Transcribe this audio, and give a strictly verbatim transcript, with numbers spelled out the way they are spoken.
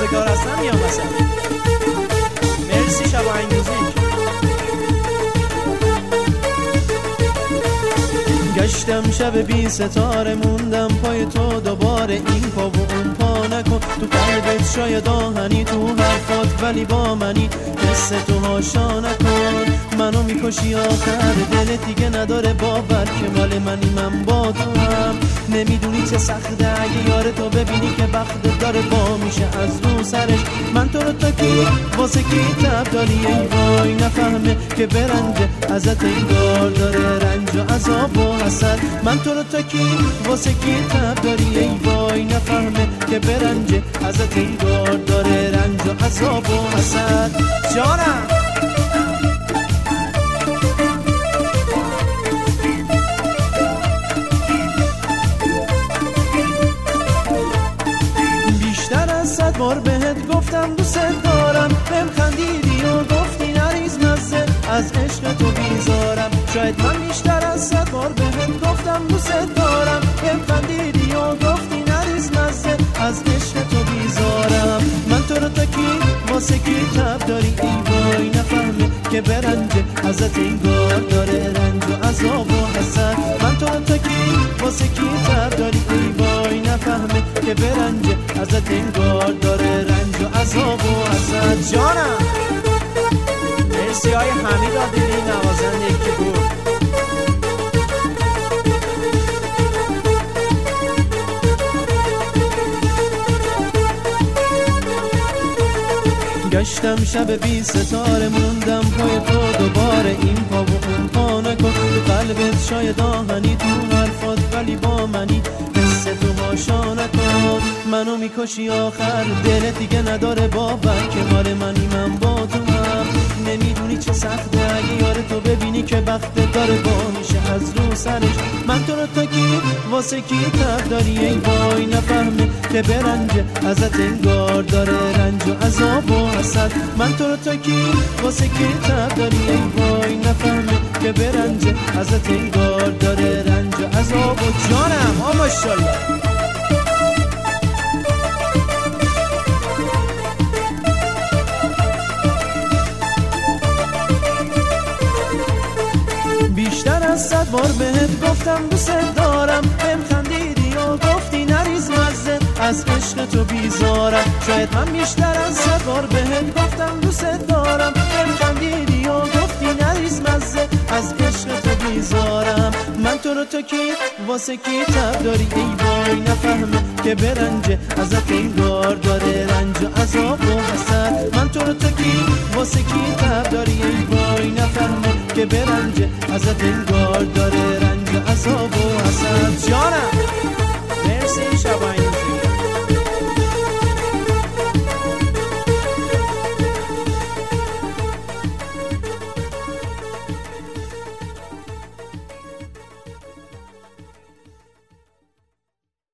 کار هستم یا مثلا مرسی شب انگیزی. گشتم شب بی ستاره موندم پای تو دوباره این پا و اون پا نکن تو قلبت شاید آهنی تو حرفات ولی با منی حس تو هاشا نکن منو میکشی آخر دلت دیگه نداره باور که مال منی من با تو هم نمیدونی چه سخته اگه یار تو ببینی که بخت داره با میشه از رو سرش من تو رو تا کی واسه کی تب داری ای وای نفهمه که برنجه ازت انگار داره رنج و عذاب و حسد من تو رو تا کی واسه کی تب داری ای وای نفهمه که برنجه ازت انگار داره رنج و عذاب و حسد جانم صد بار بهت گفتم دوست دارم بهم خندیدی و گفتی نریز مزه از عشق تو بیزارم شاید من بیشتر از صد بار بهت گفتم دوست دارم بهم خندیدی و گفتی نریز مزه از عشق تو بیزارم من تو رو تا کی واسه کی تب داری ای وای نفهمه که برنجه ازت انگار داره رنج و عذاب و حسد من تو رو تا کی واسه کی تب داری ای وای نفهمه که برنجه ازت انگار داره رنج و عذاب و حسد جانم مرسی های حمید عادلی نوازنده که بود گشتم شب بی ستاره موندم پای تو دوباره این پا و اون پا نکن تو قلبت شاید آهنی تو حرفات ولی با منی حس تو هاشا نکن منو میکشی آخر دلت دیگه نداره باور که مال منی من با تو هم نمیدونی چه سخته اگه یار تو ببینی که بخت داره با میشه از رو سرش من تو رو تا کی واسه کی تب داری ای وای نفهمه که برنجه ازت انگار داره رنج و عذاب و حسد من تو رو تا کی واسه کی تب داری ای وای نفهمه که برنجه ازت انگار داره رنج و عذاب و جانم آ ماشاءالله بیشتر از صد بار بهت گفتم دوست دارم بهم خندیدی و گفتی نریز مزه از عشق تو بیزارم شاید من بیشتر از صد بار بهت گفتم دوست دارم بهم خندیدی و گفتی نریز مزه از عشق تو بیزارم من تو رو تا کی واسه کی تب داری ای وای نفهمه که برنجه ازت انگار داره رنج و عذاب و حسد من تو رو تا کی واسه کی تب داری ای وای نفهمه که برنجه ازت انگار داره